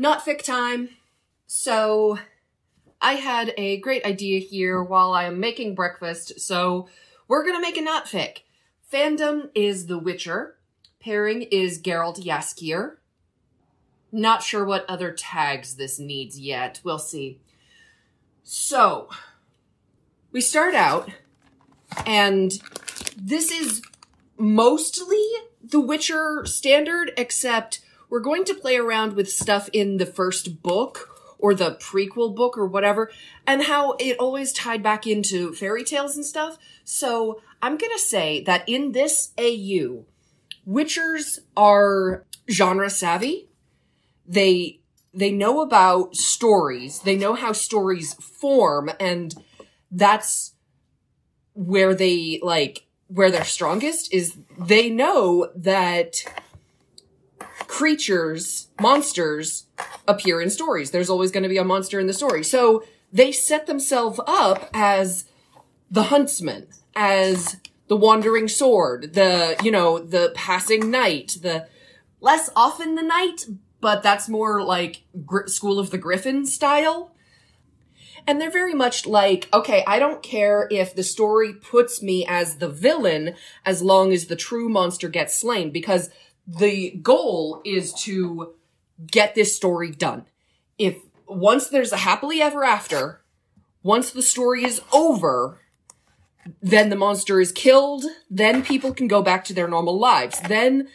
Not fic time. So I had a great idea here while I am making breakfast, so we're gonna make a not fic. Fandom is The Witcher. Pairing is Geralt Jaskier. Not sure what other tags this needs yet. We'll see. So, we start out, and this is mostly The Witcher standard, except we're going to play around with stuff in the first book, or the prequel book, or whatever, and how it always tied back into fairy tales and stuff. So, I'm gonna say that in this AU, Witchers are genre savvy. They know about stories. They know how stories form, and that's where where they're strongest is they know that creatures, monsters, appear in stories. There's always going to be a monster in the story. So they set themselves up as the huntsman, as the wandering sword, the passing knight, the less often the knight, but that's more like School of the Griffin style. And they're very much like, okay, I don't care if the story puts me as the villain as long as the true monster gets slain, because the goal is to get this story done. If once there's a happily ever after, once the story is over, then the monster is killed, then people can go back to their normal lives. Then,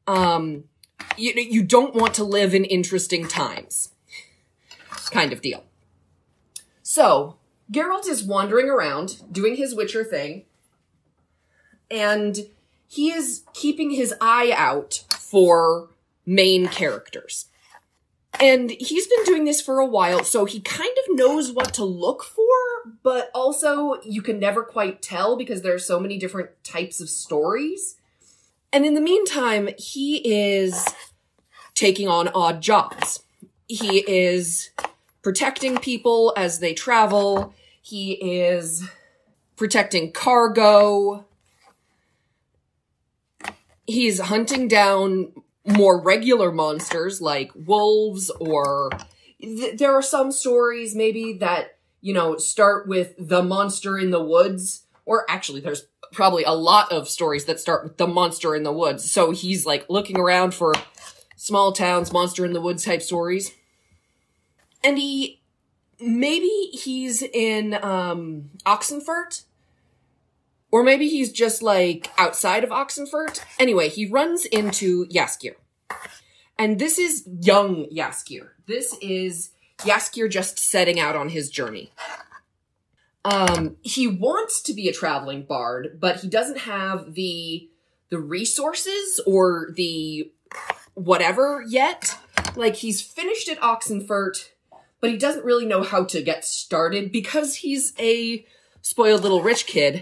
you don't want to live in interesting times. Kind of deal. So, Geralt is wandering around, doing his Witcher thing, and he is keeping his eye out for main characters. And he's been doing this for a while, so he kind of knows what to look for, but also you can never quite tell because there are so many different types of stories. And in the meantime, he is taking on odd jobs. He is protecting people as they travel. He is protecting cargo. He's hunting down more regular monsters like wolves, or there are some stories maybe that, start with the monster in the woods, or actually there's probably a lot of stories that start with the monster in the woods. So he's looking around for small towns, monster in the woods type stories. And he's in Oxenfurt, or maybe he's just outside of Oxenfurt. Anyway, he runs into Jaskier. And this is young Jaskier. This is Jaskier just setting out on his journey. He wants to be a traveling bard, but he doesn't have the resources or the whatever yet. He's finished at Oxenfurt, but he doesn't really know how to get started because he's a spoiled little rich kid.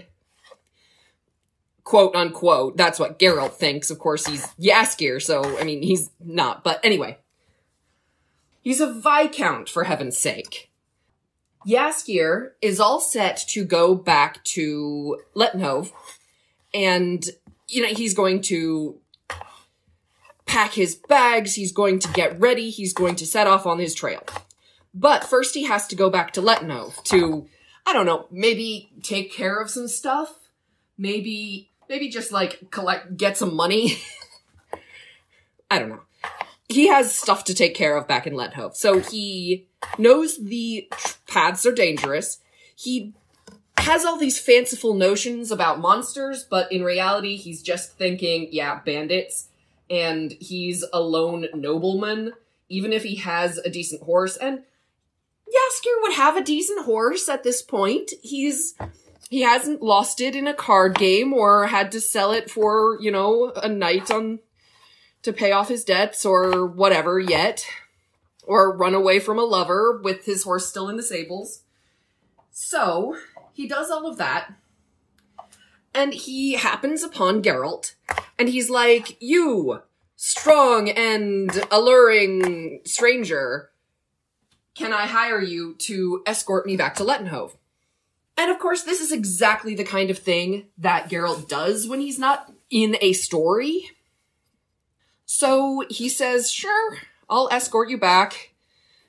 Quote unquote. That's what Geralt thinks. Of course, he's Jaskier, so, he's not. But anyway. He's a Viscount, for heaven's sake. Jaskier is all set to go back to Lettenhove, and, he's going to pack his bags, he's going to get ready, he's going to set off on his trail. But first he has to go back to Lettenhove to, I don't know, maybe take care of some stuff? Maybe just get some money. I don't know. He has stuff to take care of back in Lettenhove. So he knows the paths are dangerous. He has all these fanciful notions about monsters, but in reality, he's just thinking, yeah, bandits. And he's a lone nobleman, even if he has a decent horse. And Jaskier would have a decent horse at this point. He hasn't lost it in a card game or had to sell it for, a night to pay off his debts or whatever yet. Or run away from a lover with his horse still in the stables. So, he does all of that. And he happens upon Geralt. And he's like, you, strong and alluring stranger, can I hire you to escort me back to Lettenhove? And of course, this is exactly the kind of thing that Geralt does when he's not in a story. So he says, sure, I'll escort you back.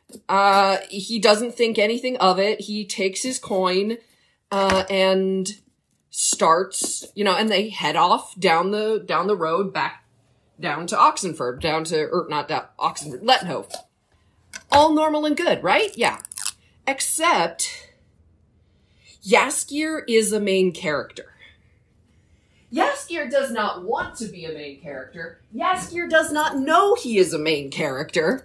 He doesn't think anything of it. He takes his coin, and starts, and they head off down the road back down to Oxenford, Oxenford, Lettenhove. All normal and good, right? Yeah. Except Jaskier is a main character. Jaskier does not want to be a main character. Jaskier does not know he is a main character.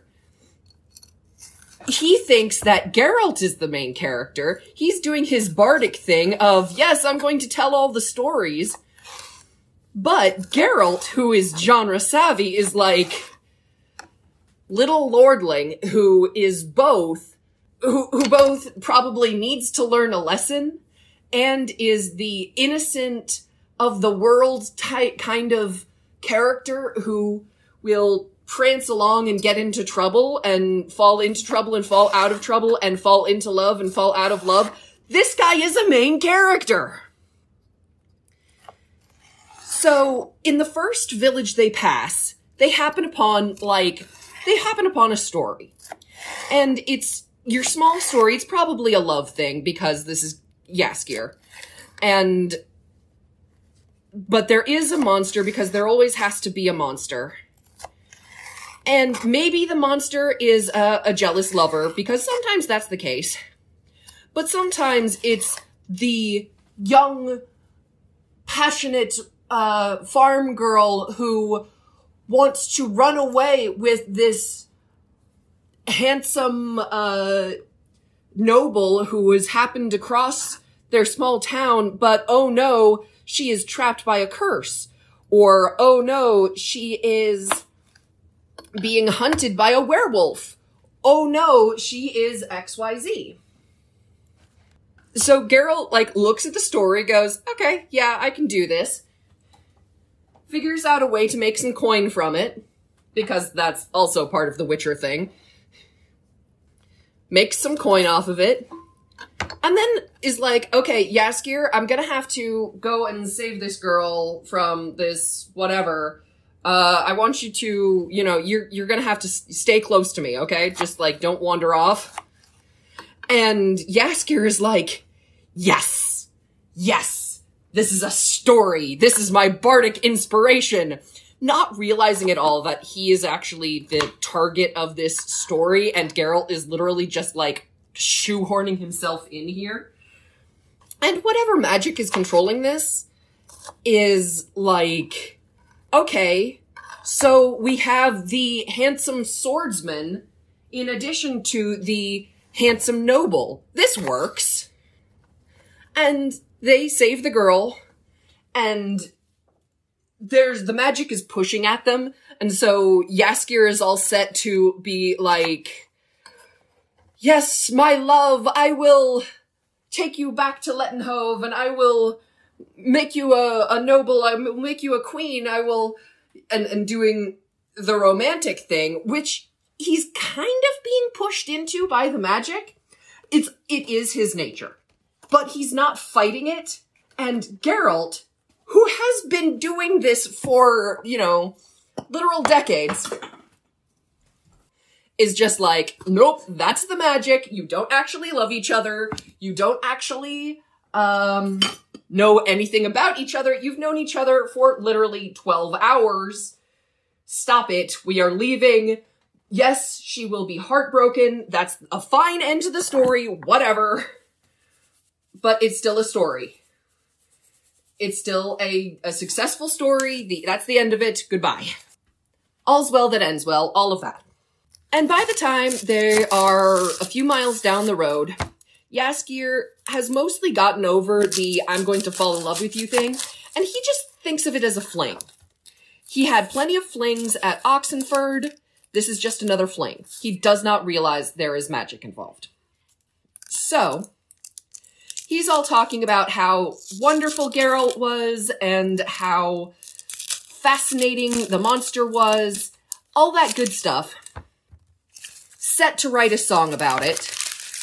He thinks that Geralt is the main character. He's doing his bardic thing of, yes, I'm going to tell all the stories. But Geralt, who is genre savvy, is like little lordling who both probably needs to learn a lesson and is the innocent of the world type kind of character who will prance along and get into trouble and fall into trouble and fall out of trouble and fall into love and fall out of love. This guy is a main character. So in the first village they pass, they happen upon a story. And it's your small story. It's probably a love thing because this is Jaskier. But there is a monster because there always has to be a monster. And maybe the monster is a jealous lover, because sometimes that's the case. But sometimes it's the young, passionate farm girl who wants to run away with this handsome noble who has happened to cross their small town, but oh no, she is trapped by a curse. Or oh no, she is being hunted by a werewolf. Oh no, she is XYZ. So Geralt, looks at the story, goes, okay, yeah, I can do this. Figures out a way to make some coin from it, because that's also part of the Witcher thing. Makes some coin off of it. And then is like, okay, Jaskier, I'm gonna have to go and save this girl from this whatever. I want you to, you're gonna have to stay close to me, okay? Just, don't wander off. And Jaskier is like, yes, this is a story. This is my bardic inspiration. Not realizing at all that he is actually the target of this story, and Geralt is literally just, shoehorning himself in here. And whatever magic is controlling this is, okay, so we have the handsome swordsman in addition to the handsome noble. This works. And they save the girl, and the magic is pushing at them, and so Jaskier is all set to be like, yes, my love, I will take you back to Lettenhove, and I will make you a noble, I will make you a queen, I will, and doing the romantic thing, which he's kind of being pushed into by the magic. It is his nature. But he's not fighting it, and Geralt, who has been doing this for, literal decades, is just like, nope, that's the magic. You don't actually love each other. You don't actually know anything about each other. You've known each other for literally 12 hours. Stop it. We are leaving. Yes, she will be heartbroken. That's a fine end to the story. Whatever. But it's still a story. It's still a successful story. That's the end of it. Goodbye. All's well that ends well. All of that. And by the time they are a few miles down the road, Jaskier has mostly gotten over the I'm going to fall in love with you thing, and he just thinks of it as a fling. He had plenty of flings at Oxenford. This is just another fling. He does not realize there is magic involved. So, he's all talking about how wonderful Geralt was and how fascinating the monster was. All that good stuff. Set to write a song about it.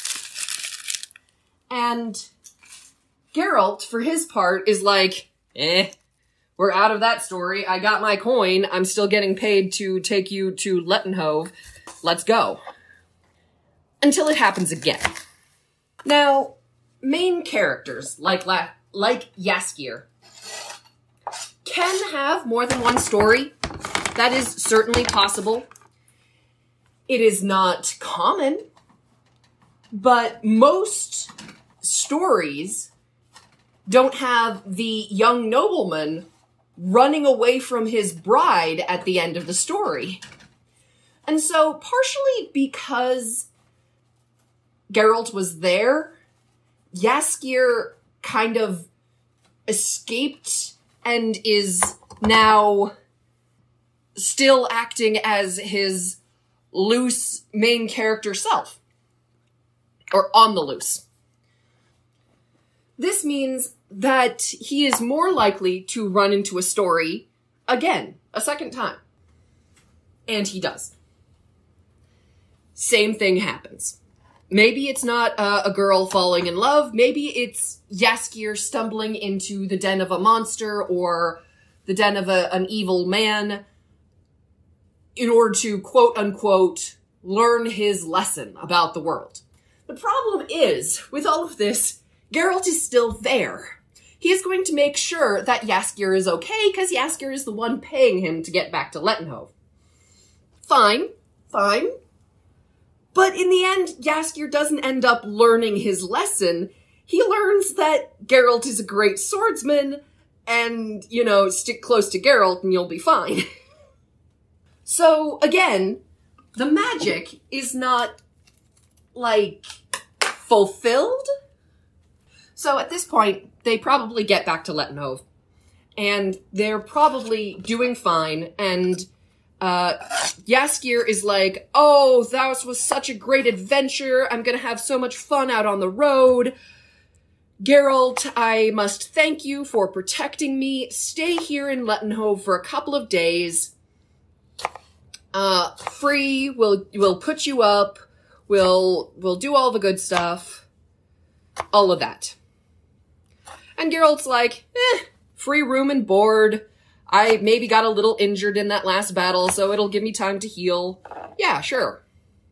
And Geralt, for his part, is like, we're out of that story. I got my coin. I'm still getting paid to take you to Lettenhove. Let's go. until it happens again. Now, main characters like Jaskier can have more than one story. That is certainly possible. It is not common, but most stories don't have the young nobleman running away from his bride at the end of the story. And so, partially because Geralt was there, Jaskier kind of escaped and is now still acting as his loose main character self. Or on the loose. This means that he is more likely to run into a story again, a second time. And he does. Same thing happens. Maybe it's not a girl falling in love. Maybe it's Jaskier stumbling into the den of a monster or the den of an evil man in order to, quote unquote, learn his lesson about the world. The problem is, with all of this, Geralt is still there. He is going to make sure that Jaskier is okay, because Jaskier is the one paying him to get back to Lettenhove. Fine. But in the end, Jaskier doesn't end up learning his lesson. He learns that Geralt is a great swordsman, and, stick close to Geralt and you'll be fine. So, again, the magic is not, fulfilled? So at this point, they probably get back to Lettenhove. And they're probably doing fine, and Jaskier is like, oh, that was such a great adventure. I'm gonna have so much fun out on the road. Geralt, I must thank you for protecting me. Stay here in Lettenhove for a couple of days. Free, we'll put you up. We'll do all the good stuff. All of that. And Geralt's like, free room and board. I maybe got a little injured in that last battle, so it'll give me time to heal. Yeah, sure.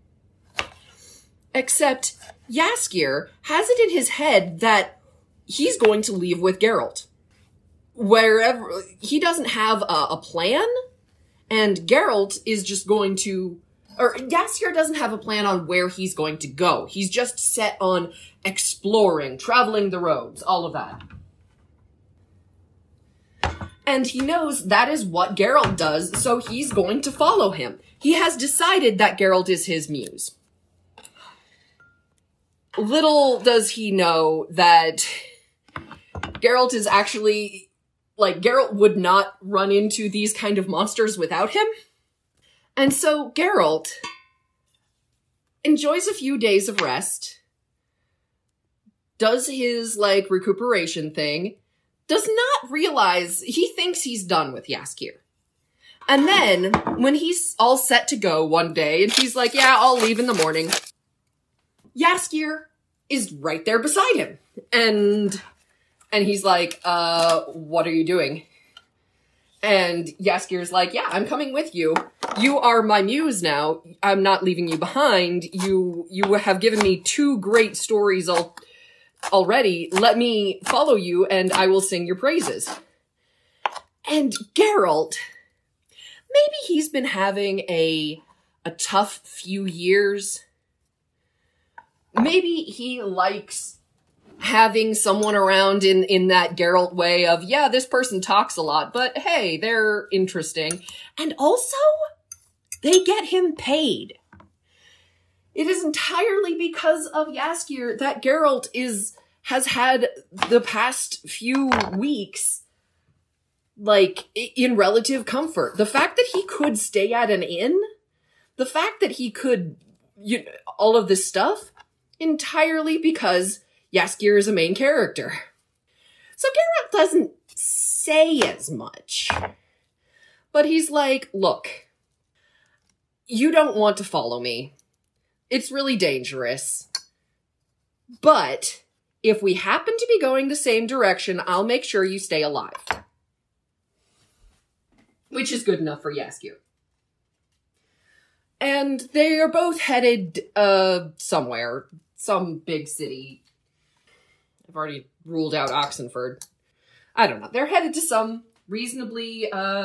Except Jaskier has it in his head that he's going to leave with Geralt. Wherever, he doesn't have a plan, and Geralt is just going to, or Jaskier doesn't have a plan on where he's going to go. He's just set on exploring, traveling the roads, all of that. And he knows that is what Geralt does, so he's going to follow him. He has decided that Geralt is his muse. Little does he know that Geralt is actually, Geralt would not run into these kind of monsters without him. And so Geralt enjoys a few days of rest, does his, recuperation thing, does not realize, he thinks he's done with Jaskier. And then, when he's all set to go one day, and he's like, yeah, I'll leave in the morning, Jaskier is right there beside him. And he's like, what are you doing? And Jaskier's like, yeah, I'm coming with you. You are my muse now. I'm not leaving you behind. You have given me 2 great stories already. Let me follow you and I will sing your praises. And Geralt, maybe he's been having a tough few years. Maybe he likes having someone around in that Geralt way of, yeah, this person talks a lot, but hey, they're interesting. And also, they get him paid. It is entirely because of Jaskier that Geralt has had the past few weeks, in relative comfort. The fact that he could stay at an inn, the fact that he could, all of this stuff, entirely because Jaskier is a main character. So Geralt doesn't say as much. But he's like, look, you don't want to follow me. It's really dangerous. But if we happen to be going the same direction, I'll make sure you stay alive. Which is good enough for Jaskier. And they are both headed, somewhere. Some big city. I've already ruled out Oxenford. I don't know. They're headed to some reasonably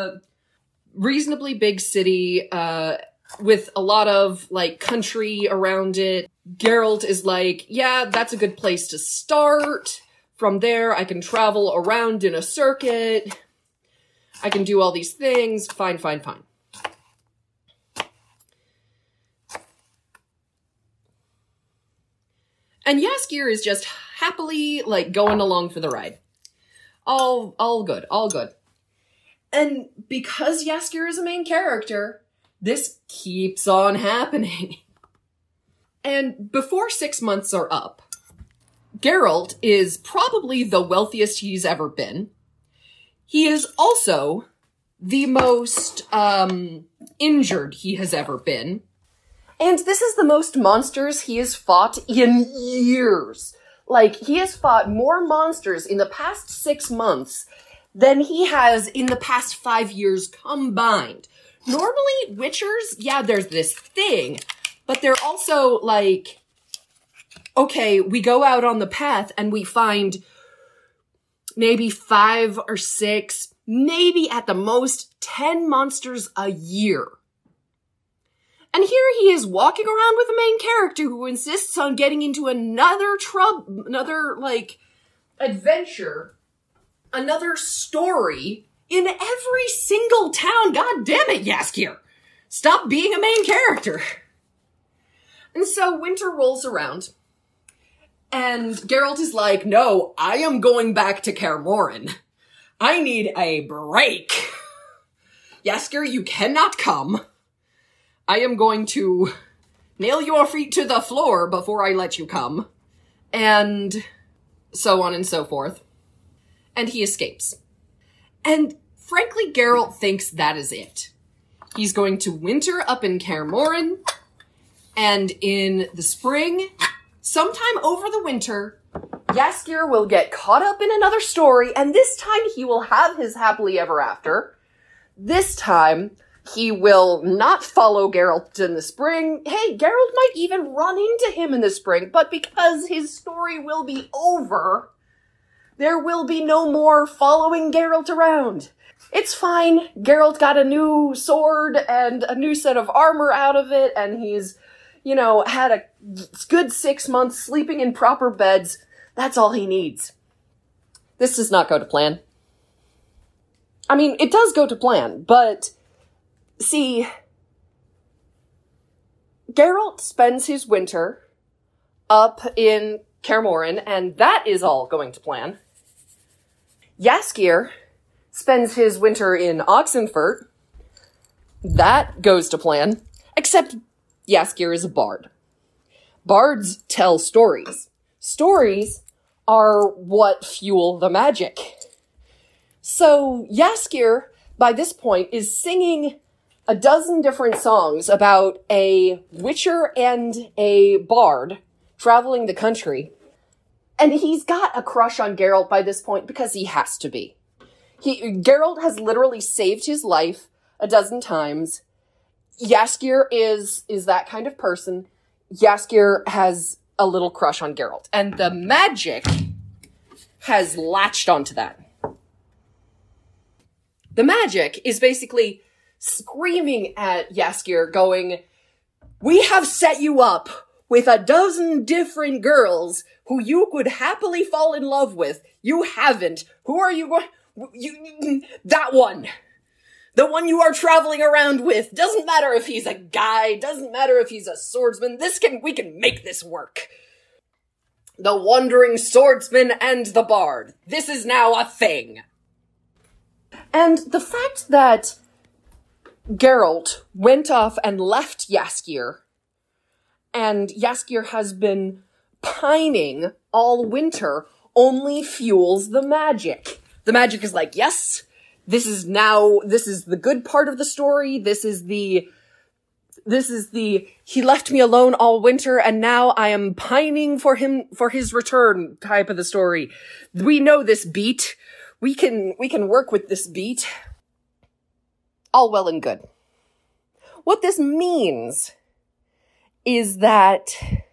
big city, with a lot of, like, country around it. Geralt is like, yeah, that's a good place to start. From there, I can travel around in a circuit. I can do all these things. Fine. And Jaskier is just happily, like, going along for the ride. All good. And because Jaskier is a main character, this keeps on happening. And before 6 months are up, Geralt is probably the wealthiest he's ever been. He is also the most, injured he has ever been. And this is the most monsters he has fought in years. Like, he has fought more monsters in the past 6 months than he has in the past 5 years combined. Normally, Witchers, yeah, there's this thing, but they're also like, okay, we go out on the path and we find maybe 5 or 6, maybe at the most 10 monsters a year. And here he is walking around with a main character who insists on getting into another adventure, another story in every single town. God damn it, Jaskier! Stop being a main character! And so winter rolls around, and Geralt is like, no, I am going back to Kaer Morhen. I need a break. Jaskier, you cannot come. I am going to nail your feet to the floor before I let you come. And so on and so forth. And he escapes. And frankly, Geralt thinks that is it. He's going to winter up in Kaer Morhen, and in the spring, sometime over the winter, Jaskier will get caught up in another story, and this time he will have his happily ever after. This time, he will not follow Geralt in the spring. Hey, Geralt might even run into him in the spring, but because his story will be over, there will be no more following Geralt around. It's fine. Geralt got a new sword and a new set of armor out of it, and he's, had a good 6 months sleeping in proper beds. That's all he needs. This does not go to plan. I mean, it does go to plan, but see, Geralt spends his winter up in Kaer Morhen, and that is all going to plan. Jaskier spends his winter in Oxenfurt. That goes to plan. Except Jaskier is a bard. Bards tell stories. Stories are what fuel the magic. So Jaskier, by this point, is singing a dozen different songs about a witcher and a bard traveling the country. And he's got a crush on Geralt by this point because he has to be. Geralt has literally saved his life a dozen times. Jaskier is that kind of person. Jaskier has a little crush on Geralt. And the magic has latched onto that. The magic is basically screaming at Jaskier, going, we have set you up with a dozen different girls who you could happily fall in love with. You haven't. Who are you going... that one. The one you are traveling around with. Doesn't matter if he's a guy. Doesn't matter if he's a swordsman. We can make this work. The wandering swordsman and the bard. This is now a thing. And the fact that Geralt went off and left Jaskier, and Jaskier has been pining all winter, only fuels the magic. The magic is like, yes, this is the good part of the story. This is the, he left me alone all winter and now I am pining for his return type of the story. We know this beat. We can work with this beat. All well and good. What this means is that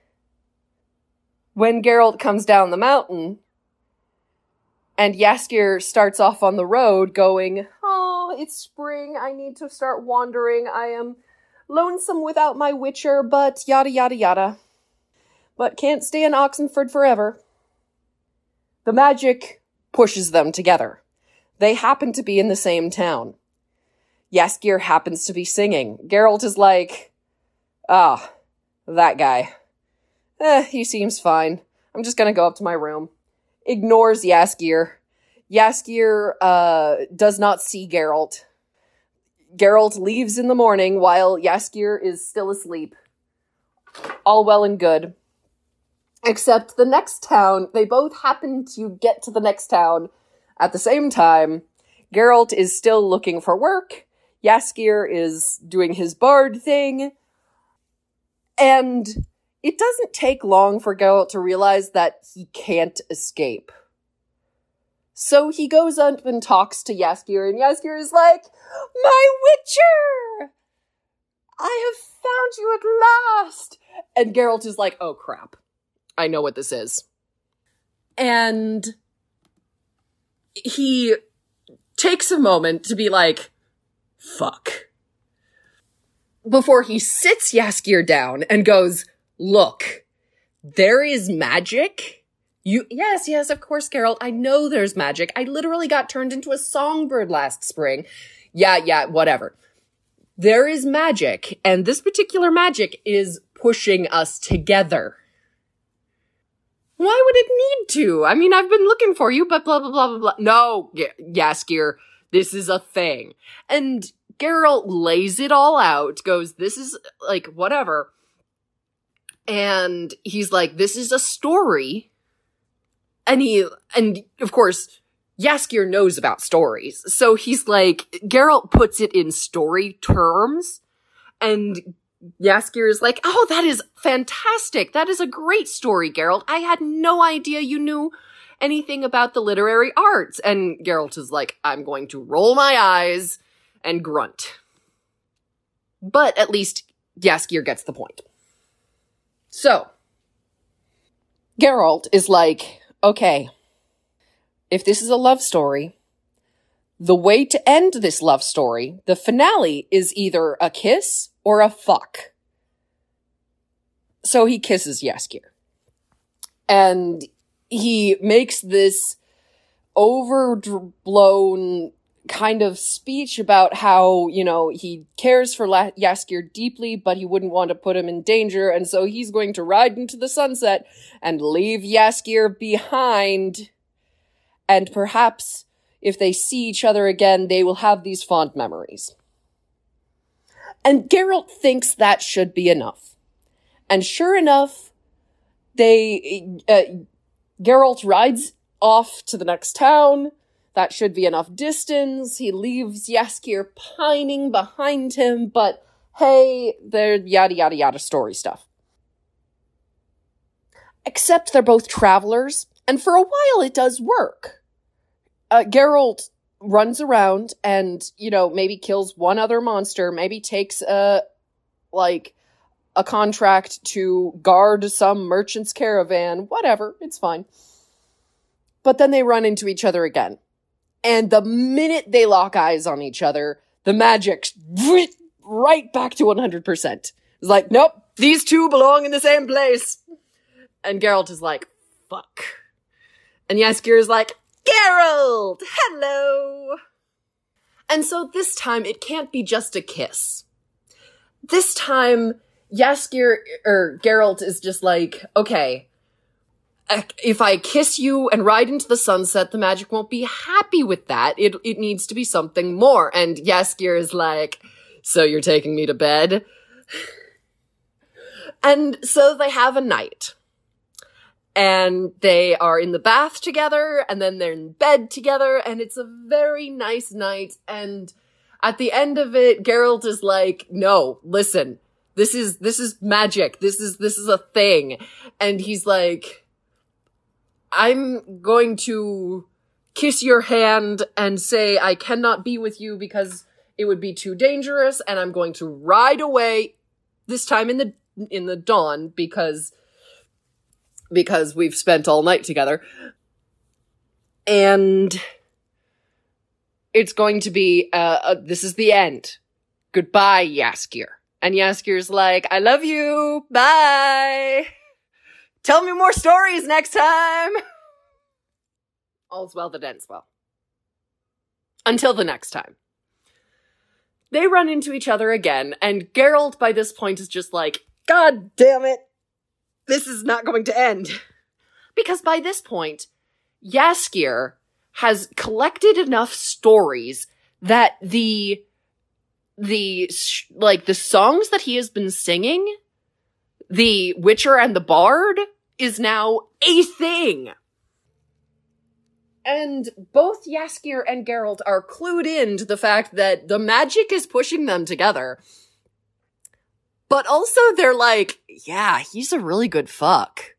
when Geralt comes down the mountain and Jaskier starts off on the road going, "Oh, it's spring, I need to start wandering, I am lonesome without my witcher, but yada yada yada. But can't stay in Oxenford forever." The magic pushes them together. They happen to be in the same town. Jaskier happens to be singing. Geralt is like, that guy. He seems fine. I'm just gonna go up to my room. Ignores Jaskier. Jaskier, does not see Geralt. Geralt leaves in the morning while Jaskier is still asleep. All well and good. Except the next town, they both happen to get to the next town at the same time. Geralt is still looking for work. Jaskier is doing his bard thing. And it doesn't take long for Geralt to realize that he can't escape. So he goes up and talks to Jaskier, and Jaskier is like, "My witcher! I have found you at last!" And Geralt is like, "Oh crap. I know what this is." And he takes a moment to be like, fuck. Before he sits Jaskier down and goes, "Look, there is magic. Yes, of course, Geralt. I know there's magic. I literally got turned into a songbird last spring. Yeah, whatever. There is magic, and this particular magic is pushing us together. Why would it need to? I mean, I've been looking for you, but blah, blah, blah, blah, blah." "No, Jaskier, this is a thing." And Geralt lays it all out, goes, "This is, like, whatever." And he's like, "This is a story." And of course, Jaskier knows about stories. So he's like, Geralt puts it in story terms, and Jaskier is like, "Oh, that is fantastic. That is a great story, Geralt. I had no idea you knew anything about the literary arts." And Geralt is like, "I'm going to roll my eyes and grunt." But at least Jaskier gets the point. So, Geralt is like, "Okay, if this is a love story, the way to end this love story, the finale, is either a kiss or a fuck." So he kisses Jaskier. And he makes this overblown kind of speech about how, he cares for Jaskier deeply, but he wouldn't want to put him in danger, and so he's going to ride into the sunset and leave Jaskier behind. And perhaps, if they see each other again, they will have these fond memories. And Geralt thinks that should be enough. And sure enough, Geralt rides off to the next town. That should be enough distance. He leaves Jaskier pining behind him, but hey, they're yada yada yada story stuff. Except they're both travelers, and for a while it does work. Geralt runs around and, maybe kills one other monster, maybe takes a contract to guard some merchant's caravan, whatever, it's fine. But then they run into each other again. And the minute they lock eyes on each other, the magic right back to 100%. It's like, nope, these two belong in the same place. And Geralt is like, fuck. And Jaskier is like, "Geralt, hello." And so this time, it can't be just a kiss. This time, Geralt is just like, "Okay, if I kiss you and ride into the sunset, the magic won't be happy with that. It needs to be something more." And Jaskier is like, "So you're taking me to bed?" And so they have a night. And they are in the bath together, and then they're in bed together, and it's a very nice night. And at the end of it, Geralt is like, "No, listen, this is magic. This is a thing." And he's like, "I'm going to kiss your hand and say I cannot be with you because it would be too dangerous, and I'm going to ride away, this time in the dawn, because we've spent all night together. And it's going to be, this is the end. Goodbye, Jaskier. And Jaskier's like, I love you. Bye. Tell me more stories next time. All's well that ends well. Until the next time. They run into each other again, and Geralt by this point is just like, God damn it. This is not going to end. Because by this point, Jaskier has collected enough stories that the songs that he has been singing, the Witcher and the Bard, is now a thing. And both Jaskier and Geralt are clued in to the fact that the magic is pushing them together. But also they're like, yeah, he's a really good fuck.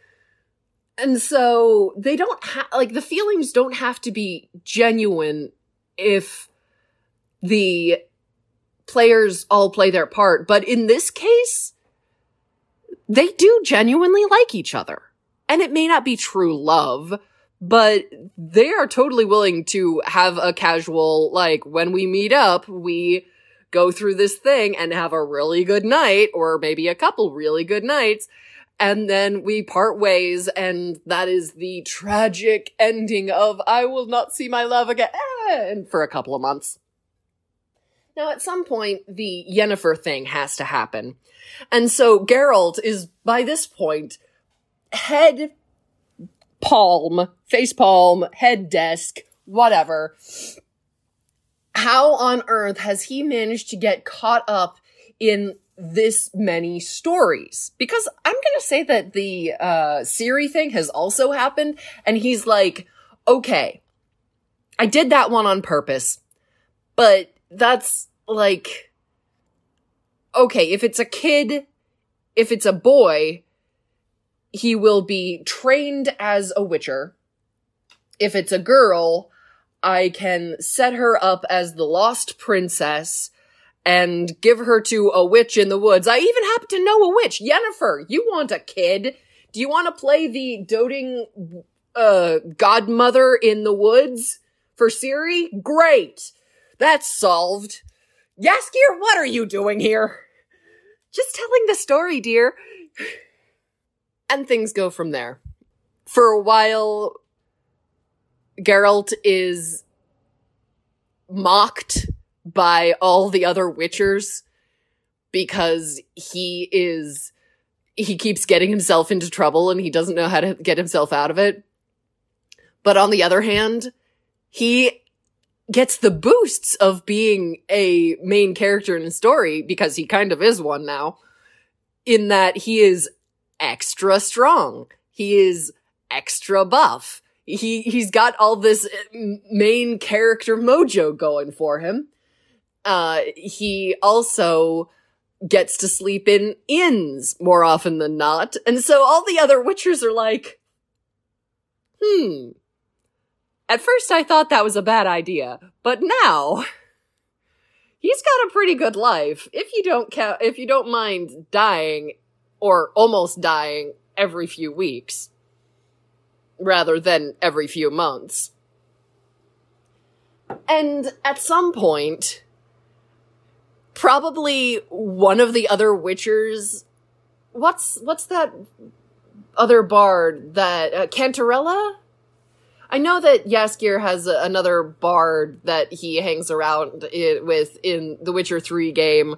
And so they don't the feelings don't have to be genuine if the players all play their part. But in this case, they do genuinely like each other. And it may not be true love, but they are totally willing to have a casual, like, when we meet up, we go through this thing and have a really good night, or maybe a couple really good nights, and then we part ways, and that is the tragic ending of I will not see my love again for a couple of months. Now, at some point, the Yennefer thing has to happen. And so Geralt is, by this point, head palm, face palm, head desk, whatever. How on earth has he managed to get caught up in this many stories? Because I'm gonna say that the Ciri thing has also happened, and he's like, okay, I did that one on purpose, but that's like, okay, if it's a kid, if it's a boy, he will be trained as a witcher. If it's a girl, I can set her up as the lost princess and give her to a witch in the woods. I even happen to know a witch. Yennefer, you want a kid? Do you want to play the doting godmother in the woods for Ciri? Great. That's solved. Jaskier, what are you doing here? Just telling the story, dear. And things go from there. For a while, Geralt is mocked by all the other Witchers because he keeps getting himself into trouble and he doesn't know how to get himself out of it. But on the other hand, he gets the boosts of being a main character in a story, because he kind of is one now, in that he is extra strong. He is extra buff. He's got all this main character mojo going for him. He also gets to sleep in inns more often than not. And so all the other Witchers are like, at first I thought that was a bad idea, but now he's got a pretty good life. If you don't mind dying or almost dying every few weeks, rather than every few months. And at some point, probably one of the other Witchers, what's that other bard that, Cantarella? I know that Jaskier has another bard that he hangs around with in the Witcher 3 game.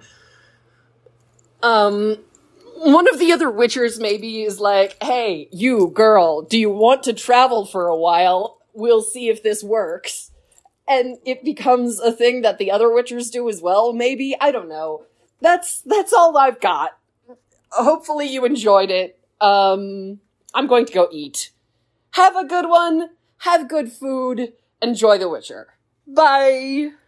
One of the other Witchers maybe is like, hey, you girl, do you want to travel for a while? We'll see if this works. And it becomes a thing that the other Witchers do as well, maybe? I don't know. That's all I've got. Hopefully you enjoyed it. I'm going to go eat. Have a good one. Have good food. Enjoy The Witcher. Bye!